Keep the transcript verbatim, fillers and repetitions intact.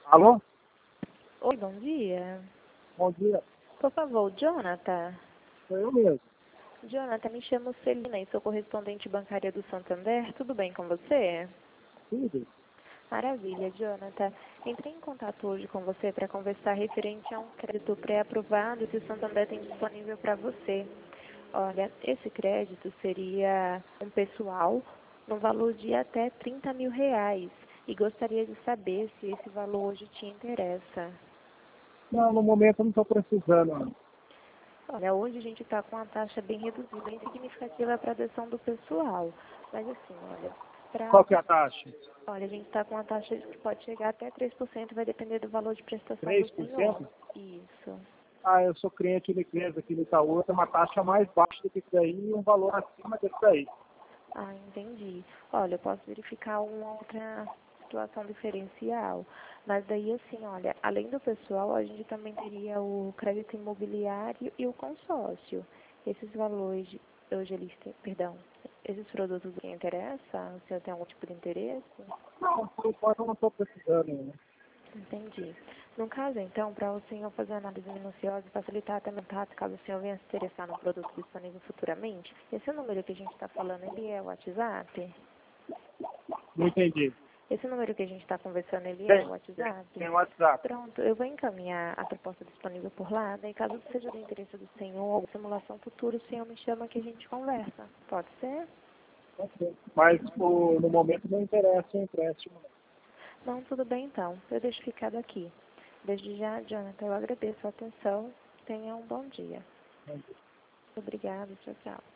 Alô? Oi, bom dia. Bom dia. Por favor, Jonathan. Sou eu mesmo. Jonathan, me chamo Celina e sou correspondente bancária do Santander. Tudo bem com você? Tudo? Maravilha, Jonathan. Entrei em contato hoje com você para conversar referente a um crédito pré-aprovado que o Santander tem disponível para você. Olha, esse crédito seria um pessoal no valor de até trinta mil reais. E gostaria de saber se esse valor hoje te interessa. Não, no momento eu não estou precisando. não. Olha, hoje a gente está com uma taxa bem reduzida, bem significativa para a adesão do pessoal. Mas assim, olha, Qual pra, que é a taxa? olha, a gente está com uma taxa que pode chegar até três por cento, vai depender do valor de prestação do três por senhor. cento? Isso. Ah, eu sou cliente de empresa aqui no Itaú, tem uma taxa mais baixa do que isso daí e um valor acima desse daí. Ah, entendi. Olha, eu posso verificar uma outra situação diferencial. Mas daí, assim, olha, além do pessoal, a gente também teria o crédito imobiliário e o consórcio. Esses valores, hoje eles têm, perdão, esses produtos que interessam, o senhor tem algum tipo de interesse? Não, por enquanto eu não estou precisando. Né? Entendi. No caso, então, para o senhor fazer uma análise minuciosa e facilitar também o contato, caso o senhor venha se interessar no produto disponível futuramente, esse número que a gente está falando, ele é o WhatsApp? Não entendi. Esse número que a gente está conversando, ele é o Tem, WhatsApp? tem WhatsApp. Pronto, eu vou encaminhar a proposta disponível por lá, daí caso seja do interesse do senhor ou simulação futura, o senhor me chama que a gente conversa. Pode ser? Ok. Mas por, no momento não interessa o empréstimo. Não, tudo bem então. Eu deixo ficado aqui. Desde já, Jonathan, eu agradeço a atenção. Tenha um bom dia. Não. Obrigada, tchau, tchau.